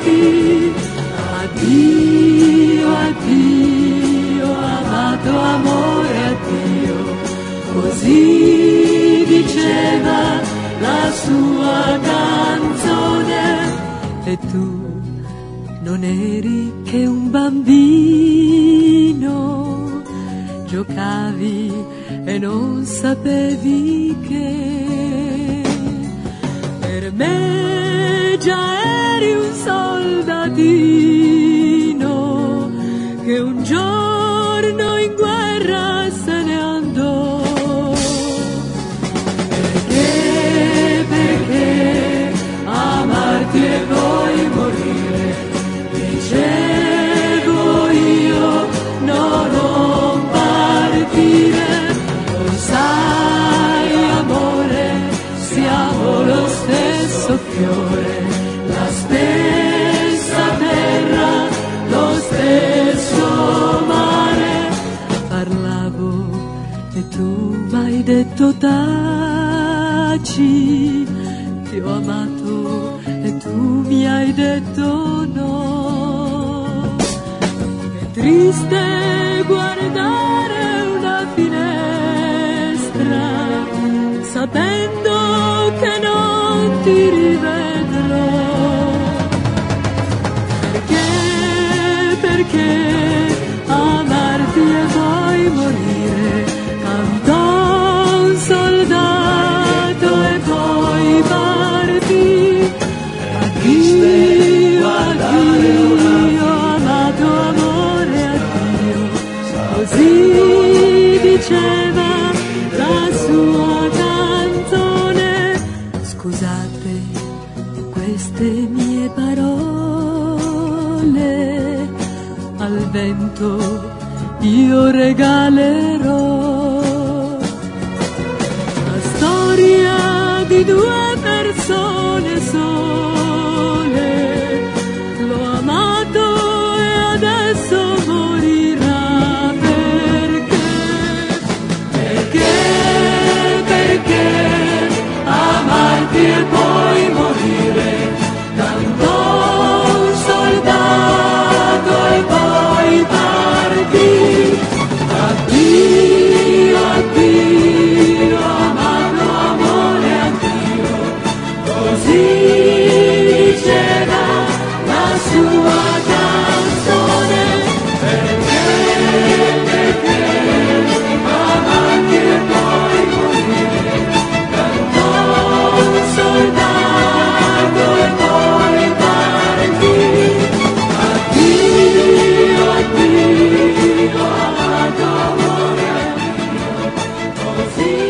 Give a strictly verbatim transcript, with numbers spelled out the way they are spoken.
amarti. Addio, addio, amato amore, addio. Così diceva la sua canzone. E tu non eri che un bambino, giocavi e non sapevi che per me già eri un soldatino che un giorno in guerra se ne andò. Perché, perché amarti e poi morire, dicevo io, no, non partire. Lo sai amore, siamo lo stesso fiore, la stessa terra, lo stesso mare. Parlavo e tu m'hai detto taci, ti ho amato e tu mi hai detto no. È triste guardare una finestra sapendo che non ti rivedrò. Perché, perché amarti e poi morire, cantò un soldato e poi partì. Addio, addio, amato amore, addio. Così diceva la sua canzone. Scusate queste mie parole, al vento io regalerò la storia di due persone sole. L'ho amato e adesso morirà. Perché, perché, perché amarti e poi morire, cantò un soldato e poi partì. Addio, addio, amato amore, addio. Così diceva la sua canzone. Perché, perché amarti e poi morire, cantò un soldato e poi partì. Addio, addio, amato amore, addio. Così